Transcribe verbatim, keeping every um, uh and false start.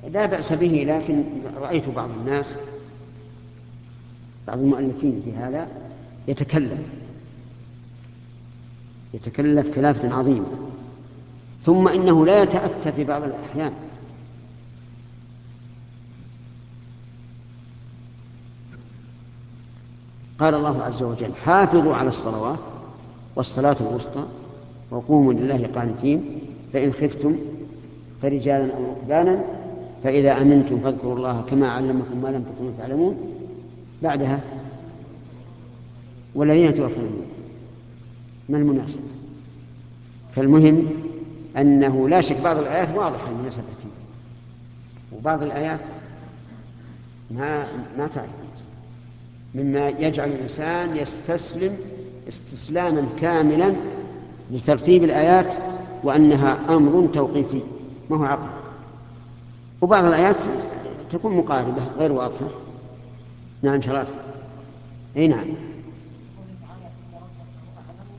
لا بأس به، لكن رأيت بعض الناس بعض المؤلفين في هذا يتكلف يتكلف كلافة عظيمة، ثم إنه لا يتأتى في بعض الأحيان. قال الله عز وجل: حافظوا على الصلوات والصلاة الوسطى وقوموا لله قانتين فإن خفتم فرجالا أو ركبانا فإذا أمنتم فاذكروا الله كما علمكم ما لم تكونوا تعلمون. بعدها: والذين توفون منكم. ما المناسبة؟ فالمهم أنه لا شك بعض الآيات واضحة المناسبة فيه، وبعض الآيات ما ما تعرف، مما يجعل الإنسان يستسلم استسلاما كاملا لترتيب الآيات وأنها أمر توقيفي ما هو عقل. وبعض الآيات تكون مقاربة غير واضحة. نعم شرف. أي نعم.